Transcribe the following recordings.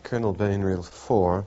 Colonel Bainreel 4,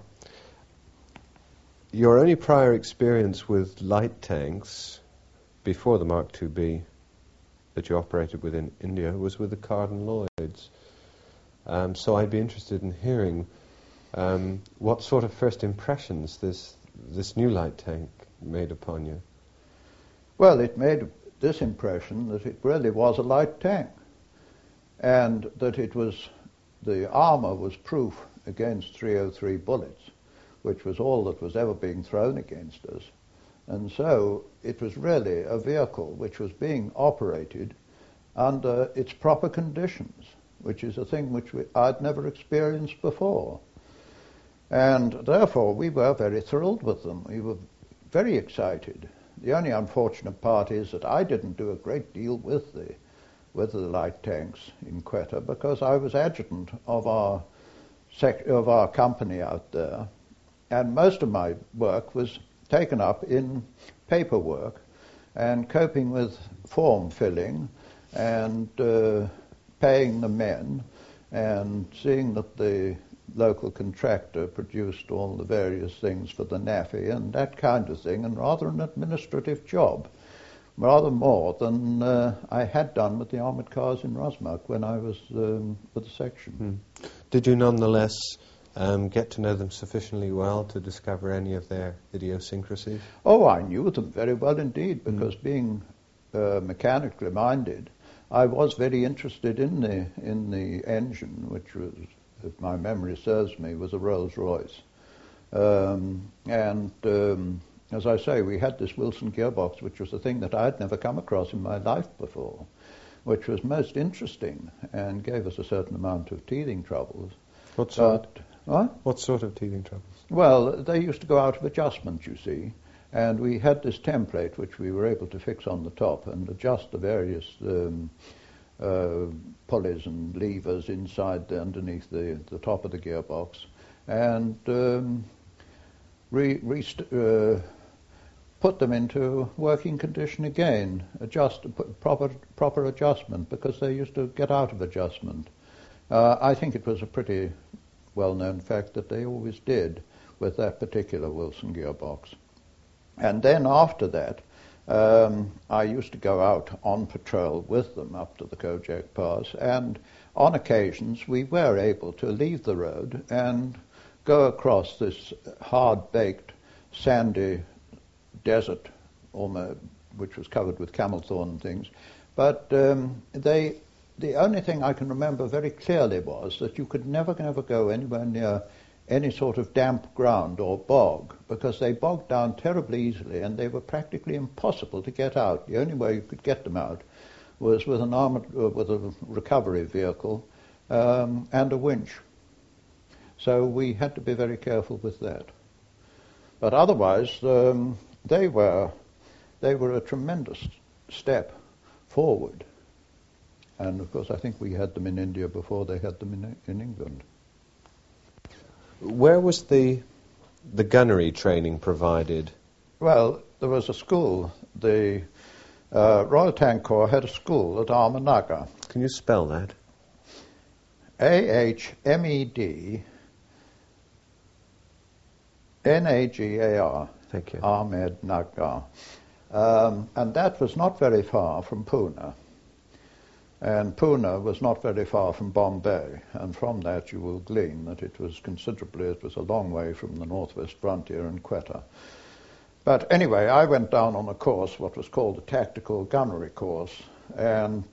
your only prior experience with light tanks before the Mark IIB that you operated with in India was with the Carden Lloyds. So I'd be interested in hearing what sort of first impressions this new light tank made upon you. Well, it made this impression that it really was a light tank, and that the armour was proof against 303 bullets, which was all that was ever being thrown against us. And so it was really a vehicle which was being operated under its proper conditions, which is a thing which I'd never experienced before. And therefore we were very thrilled with them. We were very excited. The only unfortunate part is that I didn't do a great deal with the light tanks in Quetta, because I was adjutant of our company out there, and most of my work was taken up in paperwork and coping with form filling and paying the men and seeing that the local contractor produced all the various things for the NAFI and that kind of thing, and rather an administrative job, rather more than I had done with the armoured cars in Rosmark when I was with the section. Did you nonetheless get to know them sufficiently well to discover any of their idiosyncrasies? Oh, I knew them very well indeed, because being mechanically minded, I was very interested in the engine, which was, if my memory serves me, was a Rolls-Royce. As I say, we had this Wilson gearbox, which was a thing that I had never come across in my life before, which was most interesting and gave us a certain amount of teething troubles. What sort of teething troubles? Well, they used to go out of adjustment, you see, and we had this template which we were able to fix on the top and adjust the various pulleys and levers inside underneath the top of the gearbox, and put them into working condition again, proper adjustment, because they used to get out of adjustment. I think it was a pretty well-known fact that they always did with that particular Wilson gearbox. And then after that, I used to go out on patrol with them up to the Kojak Pass, and on occasions we were able to leave the road and go across this hard-baked, sandy desert, which was covered with camel thorn and things. But the only thing I can remember very clearly was that you could never go anywhere near any sort of damp ground or bog, because they bogged down terribly easily and they were practically impossible to get out. The only way you could get them out was with with a recovery vehicle and a winch. So we had to be very careful with that. But otherwise, they were a tremendous step forward. And of course, I think we had them in India before they had them in England. Where was the gunnery training provided? Well, there was a school. The Royal Tank Corps had a school at Ahmednagar. Can you spell that? Ahmednagar. Thank you. Ahmednagar. And that was not very far from Pune. And Pune was not very far from Bombay, and from that you will glean that it was a long way from the northwest frontier in Quetta. But anyway, I went down on a course, what was called the Tactical Gunnery course, and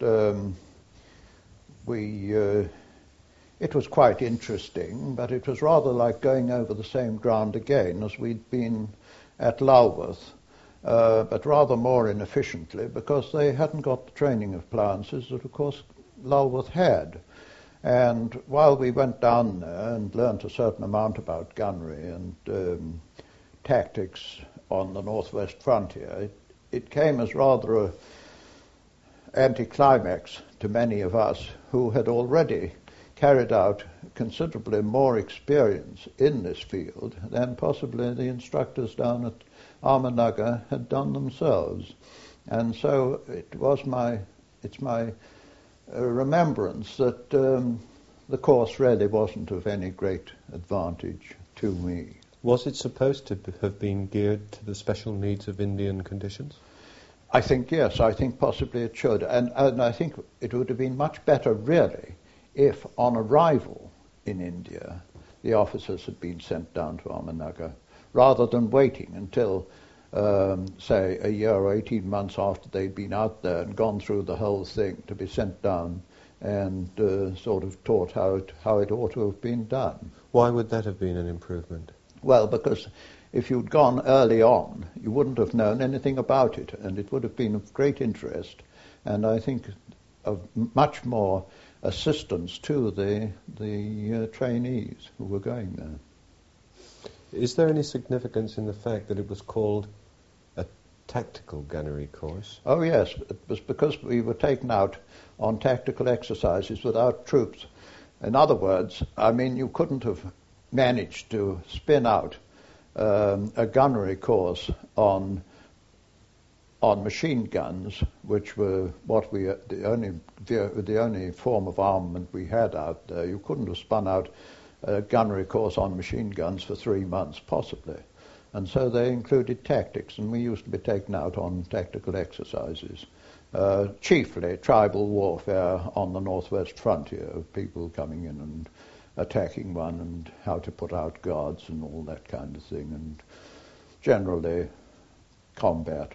it was quite interesting, but it was rather like going over the same ground again as we'd been at Lulworth. But rather more inefficiently, because they hadn't got the training appliances that, of course, Lulworth had. And while we went down there and learnt a certain amount about gunnery and tactics on the northwest frontier, it came as rather an anticlimax to many of us who had already carried out considerably more experience in this field than possibly the instructors down at Ahmednagar had done themselves. And so it's my remembrance that the course really wasn't of any great advantage to me. Was it supposed to have been geared to the special needs of Indian conditions? I think yes, I think possibly it should. And I think it would have been much better, really, if on arrival in India, the officers had been sent down to Ahmednagar, rather than waiting until, say, a year or 18 months after they'd been out there and gone through the whole thing to be sent down and sort of taught how it ought to have been done. Why would that have been an improvement? Well, because if you'd gone early on, you wouldn't have known anything about it, and it would have been of great interest, and I think of much more assistance to the trainees who were going there. Is there any significance in the fact that it was called a tactical gunnery course? Oh yes, it was because we were taken out on tactical exercises without troops. In other words, I mean, you couldn't have managed to spin out a gunnery course on machine guns, which were the only form of armament we had out there. You couldn't have spun out a gunnery course on machine guns for 3 months, possibly. And so they included tactics, and we used to be taken out on tactical exercises, chiefly tribal warfare on the northwest frontier, of people coming in and attacking one, and how to put out guards and all that kind of thing, and generally combat.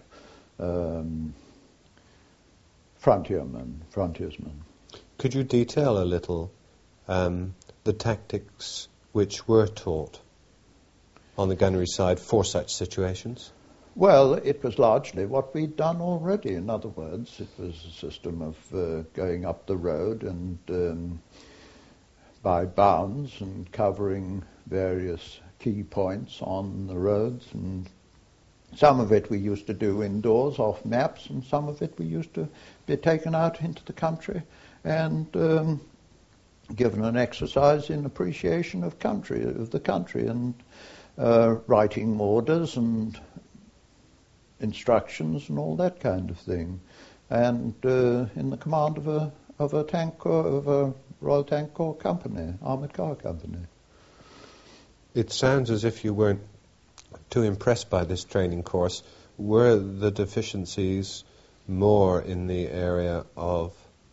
Frontiersmen. Could you detail a little the tactics which were taught on the gunnery side for such situations? Well, it was largely what we'd done already. In other words, it was a system of going up the road and by bounds and covering various key points on the roads, and some of it we used to do indoors off maps, and some of it we used to be taken out into the country and given an exercise in appreciation of the country, and writing orders and instructions and all that kind of thing, and in the command of a tank corps, of a Royal Tank Corps company, armoured car company. It sounds as if you weren't too impressed by this training course. Were the deficiencies more in the area of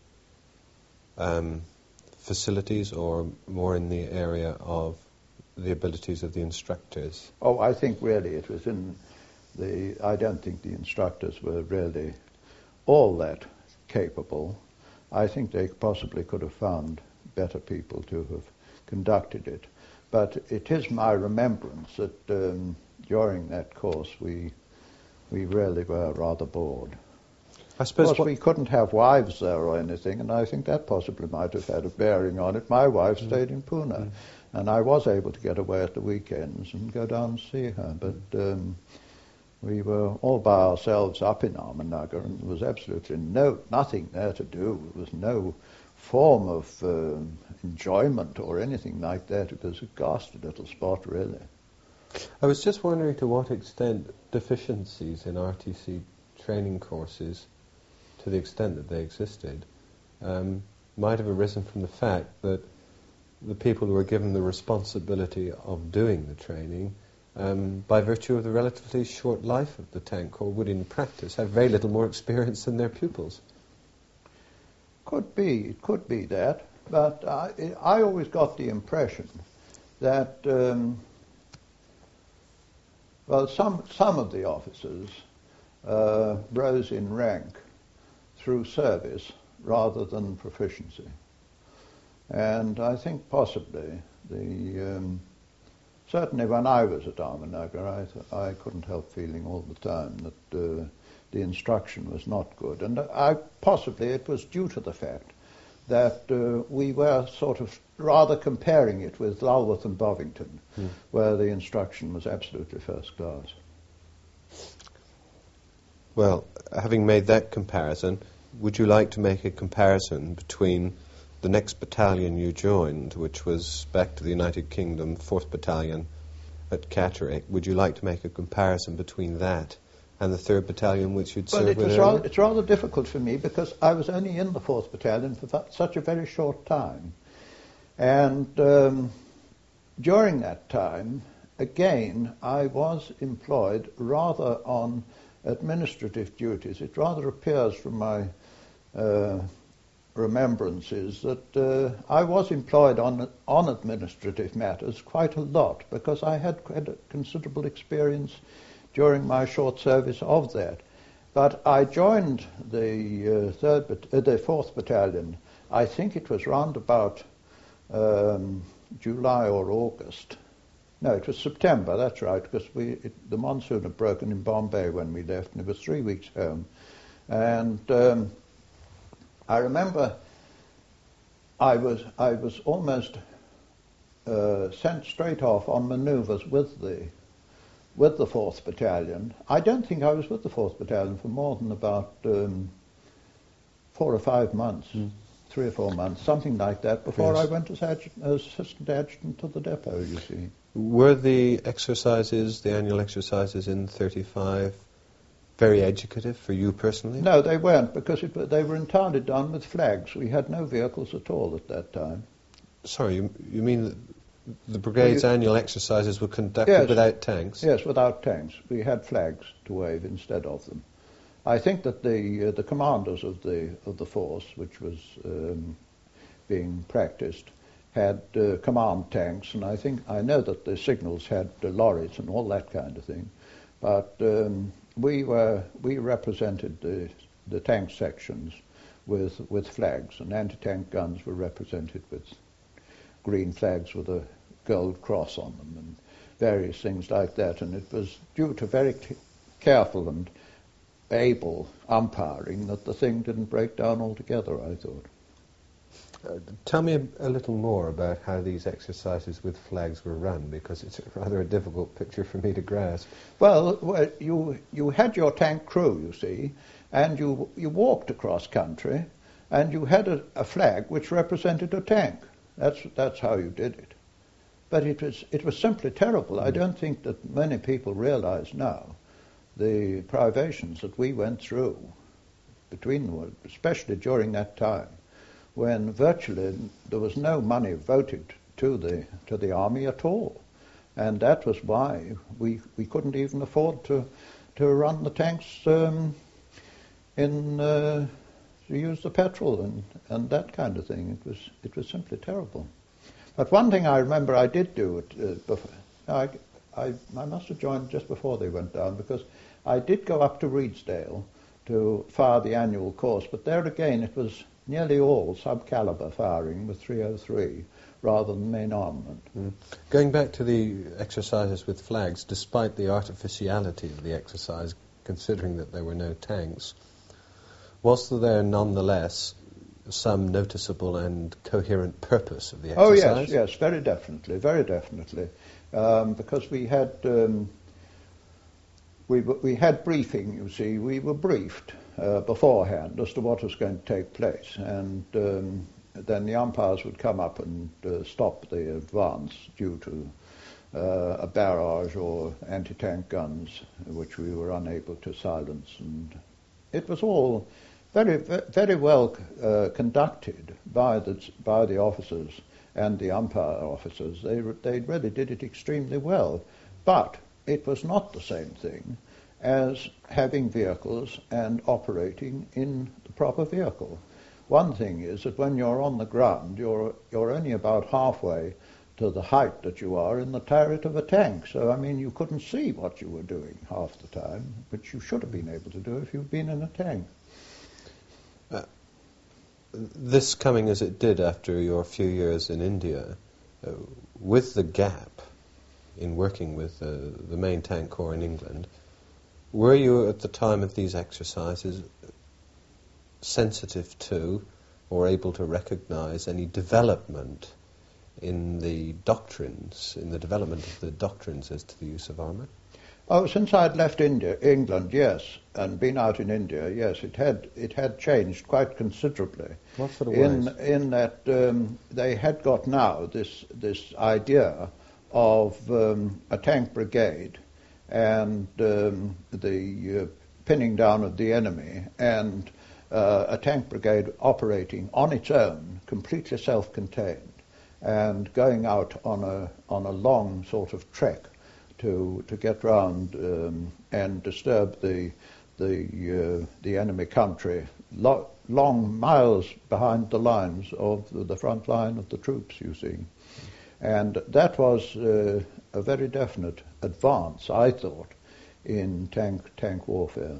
facilities, or more in the area of the abilities of the instructors? Oh, I think really it was I don't think the instructors were really all that capable. I think they possibly could have found better people to have conducted it. But it is my remembrance that during that course we really were rather bored. I suppose of course, we couldn't have wives there or anything, and I think that possibly might have had a bearing on it. My wife stayed in Pune, and I was able to get away at the weekends and go down and see her. But we were all by ourselves up in Ahmednagar, and there was absolutely nothing there to do. There was no form of enjoyment or anything like that. It was a ghastly little spot, really. I was just wondering to what extent deficiencies in RTC training courses, to the extent that they existed, might have arisen from the fact that the people who were given the responsibility of doing the training, by virtue of the relatively short life of the tank corps, would in practice have very little more experience than their pupils. It could be that, but I always got the impression that some of the officers rose in rank through service rather than proficiency, and I think possibly certainly when I was at Ahmednagar, I couldn't help feeling all the time that the instruction was not good, and possibly it was due to the fact that we were sort of rather comparing it with Lulworth and Bovington, where the instruction was absolutely first class. Well, having made that comparison, would you like to make a comparison between the next battalion you joined, which was back to the United Kingdom, 4th Battalion at Catterick? Would you like to make a comparison between that and the 3rd Battalion which you'd served with earlier? It's rather difficult for me because I was only in the 4th Battalion for such a very short time. And during that time, again, I was employed rather on administrative duties. It rather appears from my remembrances that I was employed on administrative matters quite a lot, because I had considerable experience during my short service of that. But I joined the 4th Battalion, I think it was round about July or August. No, it was September, that's right, because the monsoon had broken in Bombay when we left, and it was 3 weeks home. And I remember I was almost sent straight off on manoeuvres with the 4th Battalion. I don't think I was with the 4th Battalion for more than about 4 or 5 months, 3 or 4 months, something like that, before I went as assistant adjutant to the depot, you see. Were the exercises, the annual exercises in 35, very educative for you personally? No, they weren't, because they were entirely done with flags. We had no vehicles at all at that time. Sorry, you mean that the brigade's annual exercises were conducted without tanks? Yes, without tanks. We had flags to wave instead of them. I think that the commanders of the force, which was being practiced, had command tanks, and I know that the signals had lorries and all that kind of thing. But we represented the tank sections with flags, and anti-tank guns were represented with green flags with a gold cross on them and various things like that. And it was due to very careful and able umpiring that the thing didn't break down altogether, I thought. Tell me a little more about how these exercises with flags were run, because it's rather a difficult picture for me to grasp. Well, you had your tank crew, you see, and you walked across country, and you had a flag which represented a tank. That's how you did it. But it was simply terrible. I don't think that many people realize now the privations that we went through especially during that time, when virtually there was no money voted to the army at all. And that was why we couldn't even afford to run the tanks to use the petrol and that kind of thing. It was simply terrible. But one thing I remember I did do I must have joined just before they went down, because I did go up to Reedsdale to fire the annual course, but there again it was nearly all sub-caliber firing with 303 rather than main armament. Going back to the exercises with flags, despite the artificiality of the exercise, considering that there were no tanks, was there nonetheless some noticeable and coherent purpose of the exercise? Oh yes, very definitely, because we had we had briefing, you see. We were briefed beforehand as to what was going to take place, and then the umpires would come up and stop the advance due to a barrage or anti-tank guns which we were unable to silence. And it was all very, very well conducted by the officers and the umpire officers. They really did it extremely well. But it was not the same thing as having vehicles and operating in the proper vehicle. One thing is that when you're on the ground, you're only about halfway to the height that you are in the turret of a tank. So, I mean, you couldn't see what you were doing half the time, which you should have been able to do if you'd been in a tank. This coming as it did after your few years in India, with the gap in working with the main tank corps in England, were you at the time of these exercises sensitive to or able to recognize any development in the doctrines, in the development of the doctrines as to the use of armour? Oh, since I'd left England, yes, and been out in India, yes, it had changed quite considerably. What sort of ways? In that they had got now this idea of a tank brigade and the pinning down of the enemy, and a tank brigade operating on its own, completely self-contained. and going out on a long sort of trek to get round and disturb the enemy country, long miles behind the lines of the front line of the troops, you see. And that was a very definite advance, I thought, in tank warfare.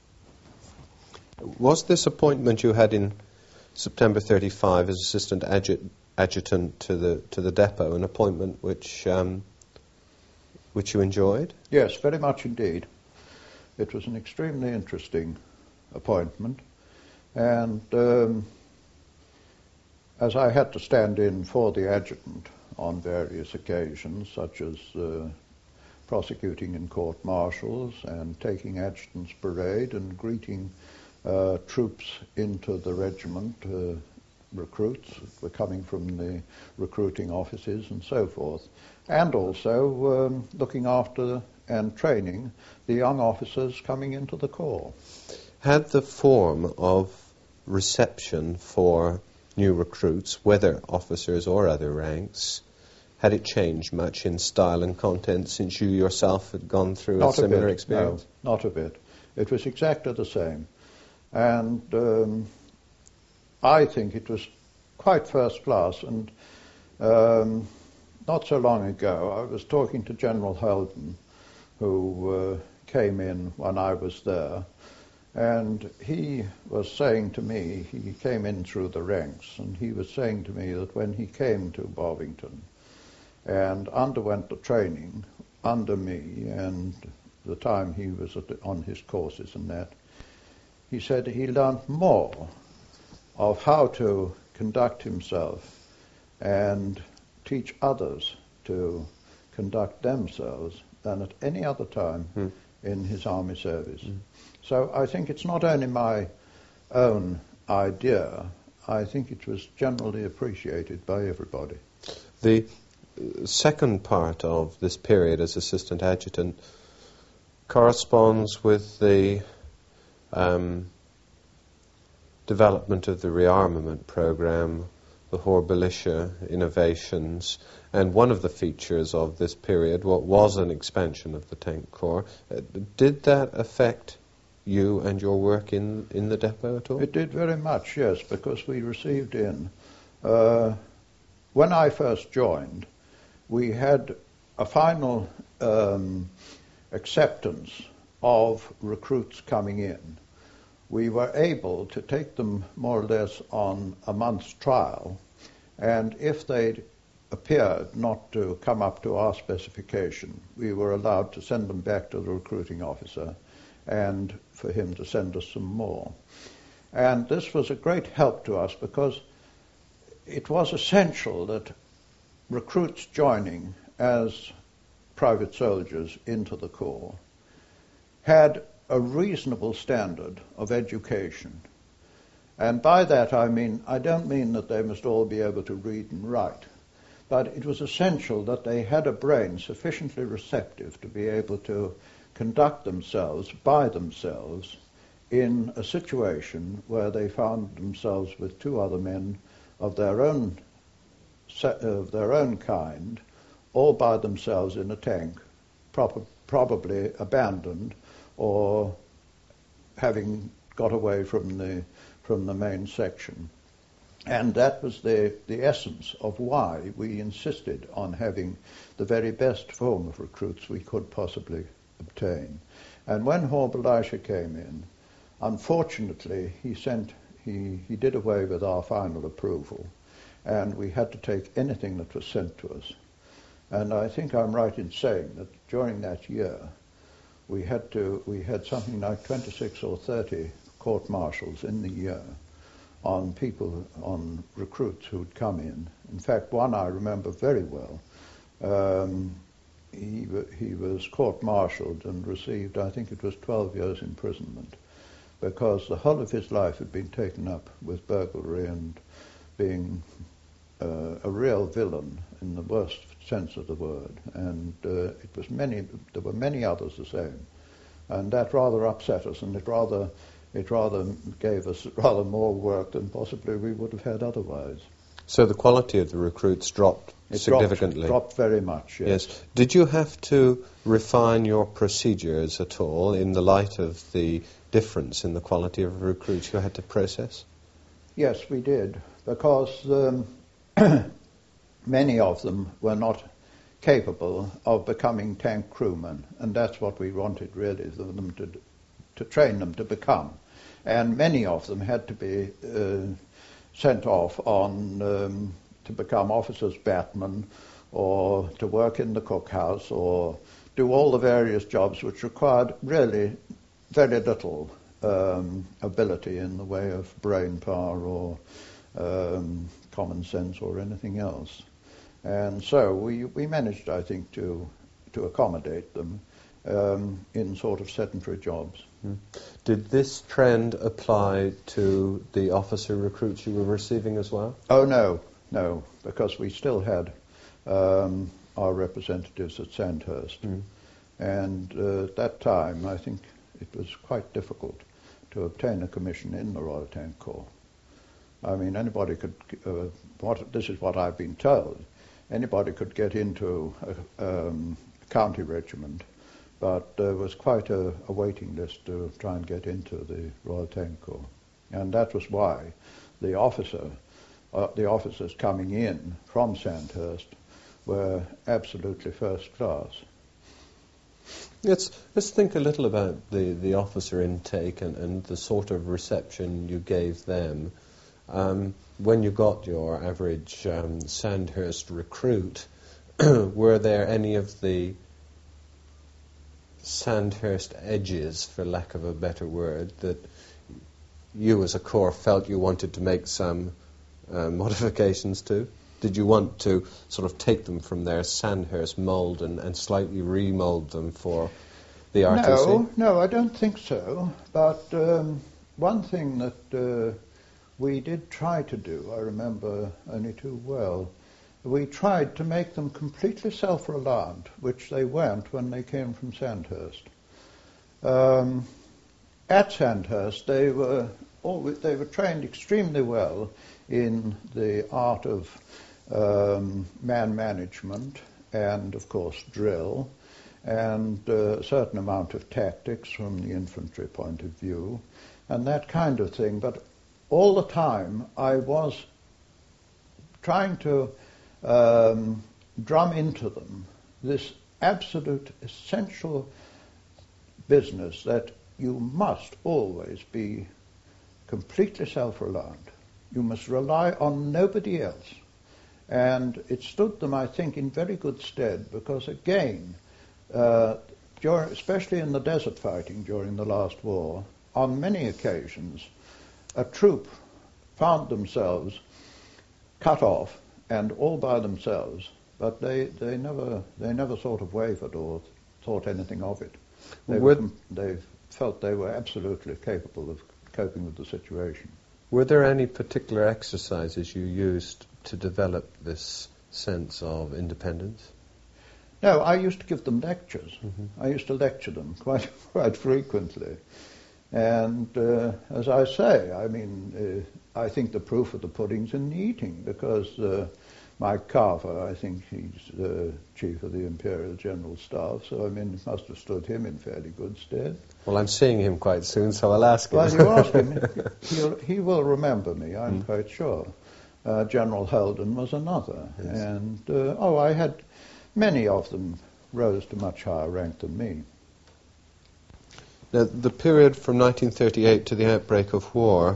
Was this appointment you had in September 35 as assistant adjutant to the depot an appointment which you enjoyed? Yes, very much indeed. It was an extremely interesting appointment, and as I had to stand in for the adjutant on various occasions, such as prosecuting in court-martials and taking adjutant's parade and greeting troops into the regiment, recruits that were coming from the recruiting offices and so forth, and also looking after and training the young officers coming into the corps. Had the form of reception for new recruits, whether officers or other ranks, had it changed much in style and content since you yourself had gone through a similar experience? No, not a bit. It was exactly the same. And I think it was quite first class. And not so long ago, I was talking to General Holden, who came in when I was there, and he was saying to me, he came in through the ranks, and he was saying to me that when he came to Bovington and underwent the training under me and the time he was on his courses and that, he said he learned more of how to conduct himself and teach others to conduct themselves than at any other time in his army service. So I think it's not only my own idea, I think it was generally appreciated by everybody. The second part of this period as assistant adjutant corresponds with the development of the rearmament program, the Horbilitia innovations, and one of the features of this period was an expansion of the tank corps. Did that affect you and your work in the depot at all? It did very much, yes, because we received in. When I first joined, we had a final acceptance of recruits coming in. We were able to take them more or less on a month's trial, and if they appeared not to come up to our specification, we were allowed to send them back to the recruiting officer and for him to send us some more. And this was a great help to us because it was essential that recruits joining as private soldiers into the corps had a reasonable standard of education. And by that I don't mean that they must all be able to read and write, but it was essential that they had a brain sufficiently receptive to be able to conduct themselves by themselves in a situation where they found themselves with two other men of their own kind, all by themselves in a tank, probably abandoned or having got away from the main section. And that was the essence of why we insisted on having the very best form of recruits we could possibly obtain. And when Horbilitia came in, unfortunately he did away with our final approval, and we had to take anything that was sent to us. And I think I'm right in saying that during that year we had something like 26 or 30 court-martials in the year on recruits who'd come in. In fact, one I remember very well. He was court-martialed and received, I think it was 12 years imprisonment, because the whole of his life had been taken up with burglary and being a real villain in the worst sense of the word. And there were many others the same. And that rather upset us, and it rather gave us rather more work than possibly we would have had otherwise. So the quality of the recruits dropped significantly. Dropped very much, yes. Yes. Did you have to refine your procedures at all in the light of the difference in the quality of recruits you had to process? Yes, we did, because many of them were not capable of becoming tank crewmen, and that's what we wanted really, them to train them to become. And many of them had to be sent off on to become officers' batmen, or to work in the cookhouse, or do all the various jobs which required really very little ability in the way of brain power or common sense or anything else. And so we managed, I think, to accommodate them in sort of sedentary jobs. Did this trend apply to the officer recruits you were receiving as well? Oh, no, because we still had our representatives at Sandhurst. And at that time, I think it was quite difficult to obtain a commission in the Royal Tank Corps. I mean, anybody could, this is what I've been told, anybody could get into a county regiment, but there was quite a waiting list to try and get into the Royal Tank Corps. And that was why the officers coming in from Sandhurst were absolutely first class. Let's think a little about the officer intake and the sort of reception you gave them. When you got your average Sandhurst recruit, were there any of the Sandhurst edges, for lack of a better word, that you as a corps felt you wanted to make some modifications to? Did you want to sort of take them from their Sandhurst mould and slightly remould them for the RTC? No, I don't think so. But one thing that we did try to do, I remember only too well, we tried to make them completely self-reliant, which they weren't when they came from Sandhurst. At Sandhurst, they were trained extremely well in the art of man management and, of course, drill, and a certain amount of tactics from the infantry point of view, and that kind of thing. But all the time I was trying to drum into them this absolute essential business that you must always be completely self-reliant. You must rely on nobody else. And it stood them, I think, in very good stead, because again, especially in the desert fighting during the last war, on many occasions, a troop found themselves cut off and all by themselves, but they never sort of wavered or thought anything of it. They felt they were absolutely capable of coping with the situation. Were there any particular exercises you used to develop this sense of independence? No, I used to give them lectures. I used to lecture them quite frequently. And as I say, I mean, I think the proof of the pudding's in the eating, because Mike Carver, I think he's the chief of the Imperial General Staff, so I mean, it must have stood him in fairly good stead. Well, I'm seeing him quite soon, so I'll ask him. Well, you ask him, he will remember me, I'm quite sure. General Holden was another. Yes. And, I had many of them rose to much higher rank than me. Now, the period from 1938 to the outbreak of war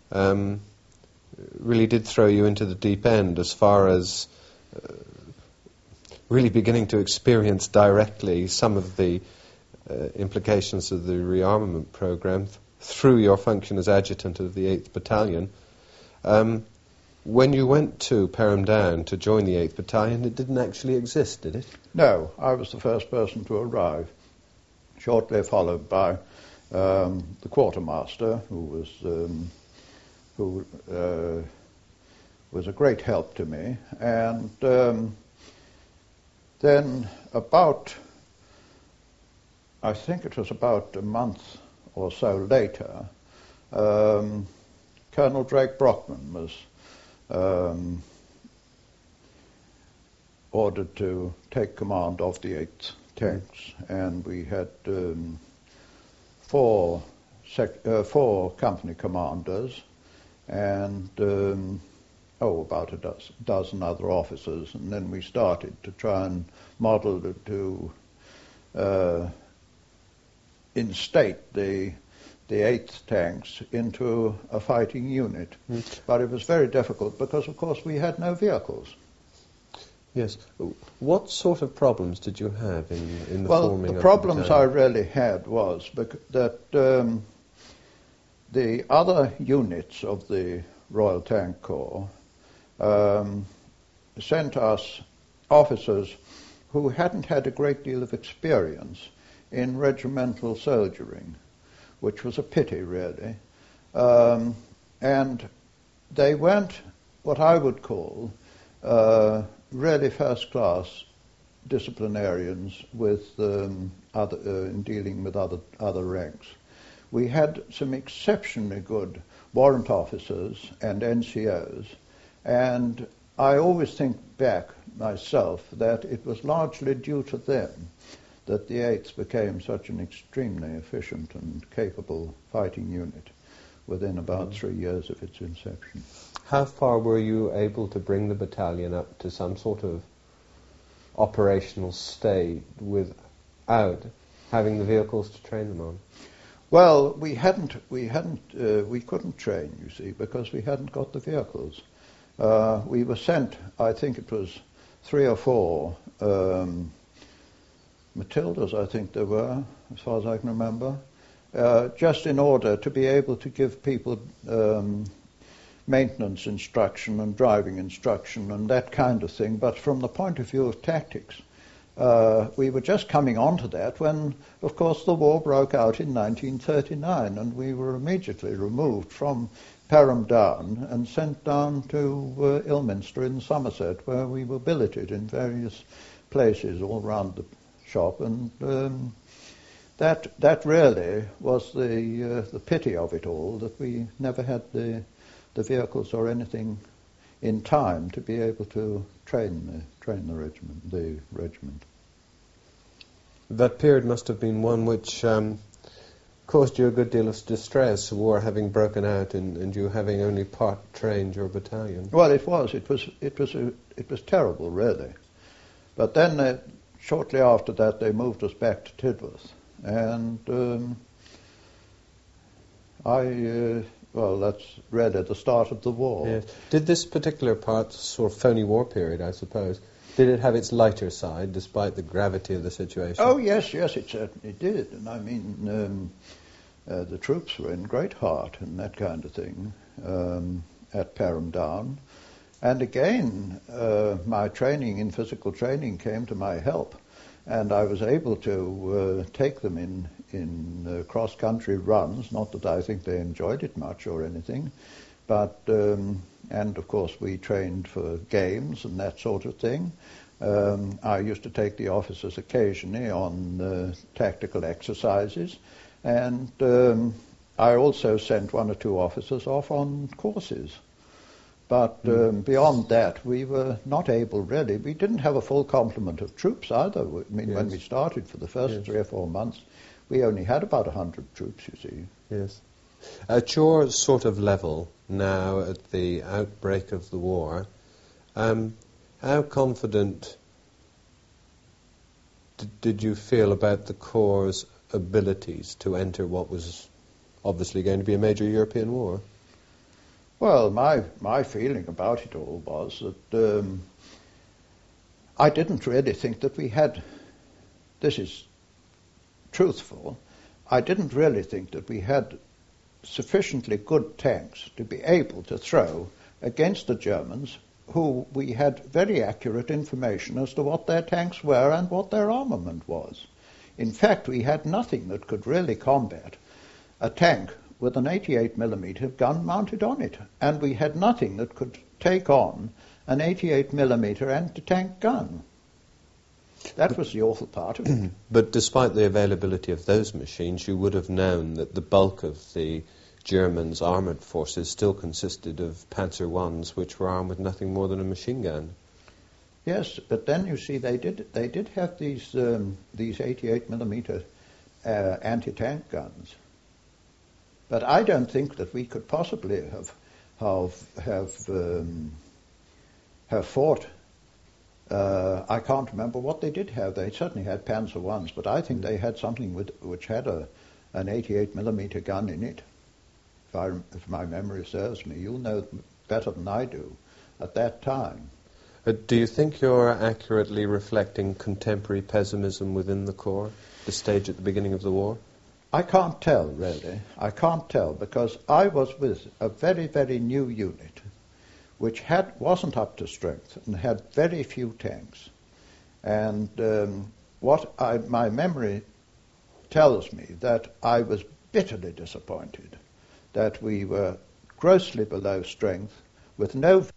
really did throw you into the deep end as far as really beginning to experience directly some of the implications of the rearmament program through your function as adjutant of the 8th Battalion. When you went to Perham Down to join the 8th Battalion, it didn't actually exist, did it? No, I was the first person to arrive, shortly followed by the quartermaster, who was a great help to me. And then I think it was about a month or so later, Colonel Drake Brockman was ordered to take command of the 8th tanks, and we had four company commanders and about a dozen other officers, and then we started to try and model to instate the 8th tanks into a fighting unit. But it was very difficult because, of course, we had no vehicles. Yes. What sort of problems did you have in the forming of the Well, the problems I really had was that the other units of the Royal Tank Corps sent us officers who hadn't had a great deal of experience in regimental soldiering, which was a pity, really. And they weren't what I would call really first-class disciplinarians with in dealing with other ranks. We had some exceptionally good warrant officers and NCOs, and I always think back myself that it was largely due to them that the 8th became such an extremely efficient and capable fighting unit within about 3 years of its inception. How far were you able to bring the battalion up to some sort of operational state without having the vehicles to train them on? Well, we couldn't train, you see, because we hadn't got the vehicles. We were sent, I think it was 3 or 4 Matildas, I think there were, as far as I can remember, just in order to be able to give people maintenance instruction and driving instruction and that kind of thing. But from the point of view of tactics, we were just coming onto that when, of course, the war broke out in 1939, and we were immediately removed from Perham Down and sent down to Ilminster in Somerset, where we were billeted in various places all round the shop, and that really was the pity of it all, that we never had the vehicles or anything in time to be able to train the regiment. That period must have been one which caused you a good deal of distress, war having broken out and you having only part trained your battalion. Well, it was terrible, really. But then shortly after that they moved us back to Tidworth, and well, that's really the start of the war. Yes. Did this particular part, sort of phony war period, I suppose, did it have its lighter side, despite the gravity of the situation? Oh, yes, it certainly did. And I mean, the troops were in great heart and that kind of thing at Perham Down. And again, my training in physical training came to my help, and I was able to take them in cross-country runs. Not that I think they enjoyed it much or anything, but and of course we trained for games and that sort of thing. I used to take the officers occasionally on tactical exercises, and I also sent 1 or 2 officers off on courses. But beyond that, we were not able, really. We didn't have a full complement of troops either. I mean, yes. When we started for the first 3 or 4 months, we only had about 100 troops, you see. Yes. At your sort of level now, at the outbreak of the war, how confident did you feel about the Corps' abilities to enter what was obviously going to be a major European war? Well, my feeling about it all was that I didn't really think that we had, this is truthful, I didn't really think that we had sufficiently good tanks to be able to throw against the Germans, who we had very accurate information as to what their tanks were and what their armament was. In fact, we had nothing that could really combat a tank with an 88mm gun mounted on it, and we had nothing that could take on an 88mm anti-tank gun. That was the awful part of it. But despite the availability of those machines, you would have known that the bulk of the Germans' armoured forces still consisted of Panzer Is, which were armed with nothing more than a machine gun. Yes, but then you see they did have these 88 millimeter anti-tank guns, but I don't think that we could possibly have fought. I can't remember what they did have. They certainly had Panzer I's, but I think they had something which had an 88 millimeter gun in it. If my memory serves me, you'll know better than I do at that time. Do you think you're accurately reflecting contemporary pessimism within the Corps, the stage at the beginning of the war? I can't tell, really. I can't tell, because I was with a very, very new unit, which wasn't up to strength and had very few tanks. And my memory tells me that I was bitterly disappointed that we were grossly below strength, with no